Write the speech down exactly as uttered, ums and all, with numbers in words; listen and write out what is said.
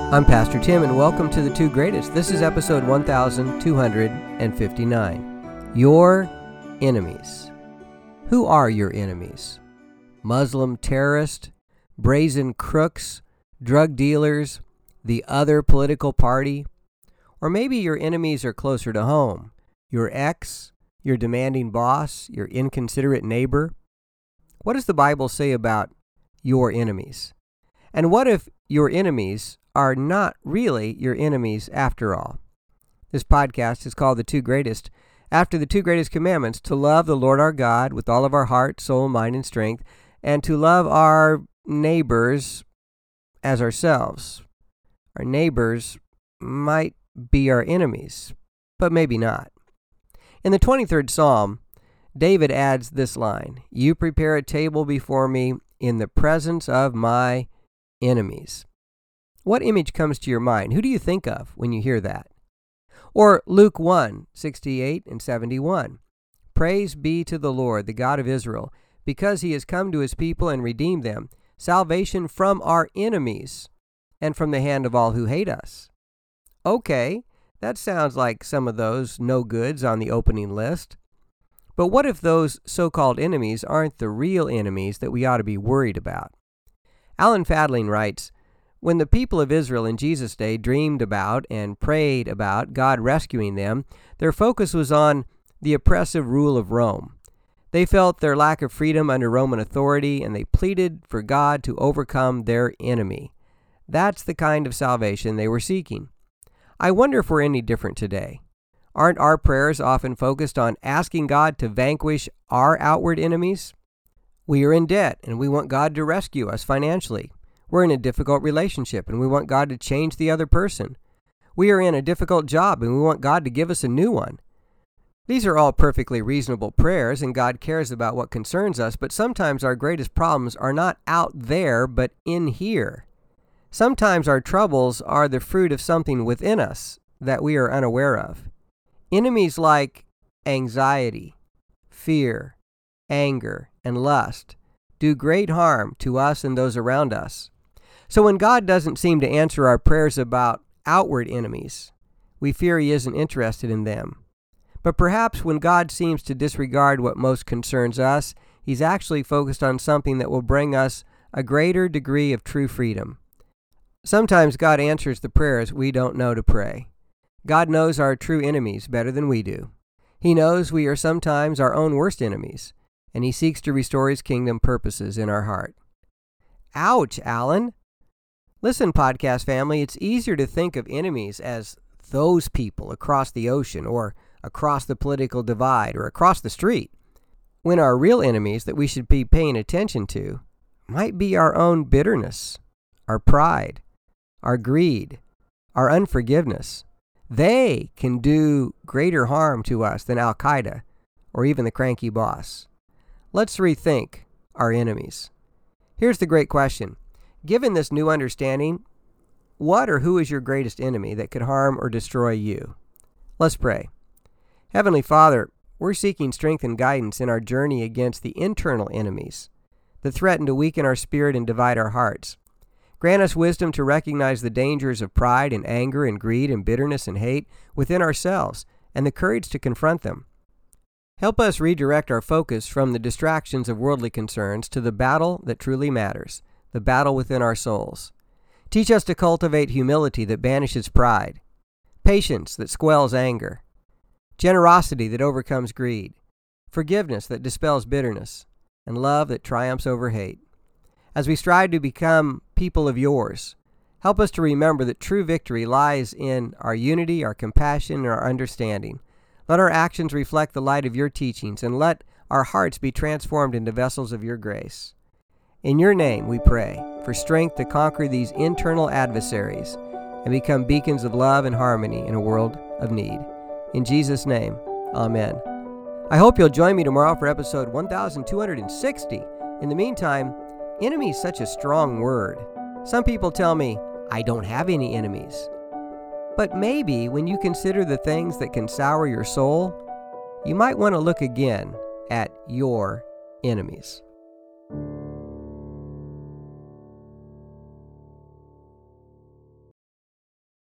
I'm Pastor Tim, and welcome to The Two Greatest. This is episode one thousand two hundred fifty-nine. Your enemies. Who are your enemies? Muslim terrorists, brazen crooks, drug dealers, the other political party? Or maybe your enemies are closer to home. Your ex, your demanding boss, your inconsiderate neighbor? What does the Bible say about your enemies? And what if your enemies are not really your enemies after all? This podcast is called The Two Greatest, after the two greatest commandments: to love the Lord our God with all of our heart, soul, mind, and strength, and to love our neighbors as ourselves. Our neighbors might be our enemies, but maybe not. In the twenty-third Psalm, David adds this line: "You prepare a table before me in the presence of my enemies." What image comes to your mind? Who do you think of when you hear that? Or Luke one, sixty-eight and seventy-one. "Praise be to the Lord, the God of Israel, because he has come to his people and redeemed them, salvation from our enemies and from the hand of all who hate us." Okay, that sounds like some of those no-goods on the opening list. But what if those so-called enemies aren't the real enemies that we ought to be worried about? Alan Fadling writes, "When the people of Israel in Jesus' day dreamed about and prayed about God rescuing them, their focus was on the oppressive rule of Rome. They felt their lack of freedom under Roman authority, and they pleaded for God to overcome their enemy. That's the kind of salvation they were seeking. I wonder if we're any different today. Aren't our prayers often focused on asking God to vanquish our outward enemies? We are in debt, and we want God to rescue us financially. We're in a difficult relationship, and we want God to change the other person. We are in a difficult job, and we want God to give us a new one. These are all perfectly reasonable prayers, and God cares about what concerns us, but sometimes our greatest problems are not out there, but in here. Sometimes our troubles are the fruit of something within us that we are unaware of. Enemies like anxiety, fear, anger, and lust do great harm to us and those around us. So when God doesn't seem to answer our prayers about outward enemies, we fear he isn't interested in them. But perhaps when God seems to disregard what most concerns us, he's actually focused on something that will bring us a greater degree of true freedom. Sometimes God answers the prayers we don't know to pray. God knows our true enemies better than we do. He knows we are sometimes our own worst enemies, and he seeks to restore his kingdom purposes in our heart. Ouch, Alan! Listen, podcast family, it's easier to think of enemies as those people across the ocean or across the political divide or across the street, when our real enemies that we should be paying attention to might be our own bitterness, our pride, our greed, our unforgiveness. They can do greater harm to us than Al-Qaeda or even the cranky boss. Let's rethink our enemies. Here's the great question. Given this new understanding, what or who is your greatest enemy that could harm or destroy you? Let's pray. Heavenly Father, we're seeking strength and guidance in our journey against the internal enemies that threaten to weaken our spirit and divide our hearts. Grant us wisdom to recognize the dangers of pride and anger and greed and bitterness and hate within ourselves and the courage to confront them. Help us redirect our focus from the distractions of worldly concerns to the battle that truly matters, the battle within our souls. Teach us to cultivate humility that banishes pride, patience that quells anger, generosity that overcomes greed, forgiveness that dispels bitterness, and love that triumphs over hate. As we strive to become people of yours, help us to remember that true victory lies in our unity, our compassion, and our understanding. Let our actions reflect the light of your teachings, and let our hearts be transformed into vessels of your grace. In your name we pray for strength to conquer these internal adversaries and become beacons of love and harmony in a world of need. In Jesus' name, amen. I hope you'll join me tomorrow for episode one thousand two hundred sixty. In the meantime, enemy is such a strong word. Some people tell me, I don't have any enemies. But maybe when you consider the things that can sour your soul, you might want to look again at your enemies.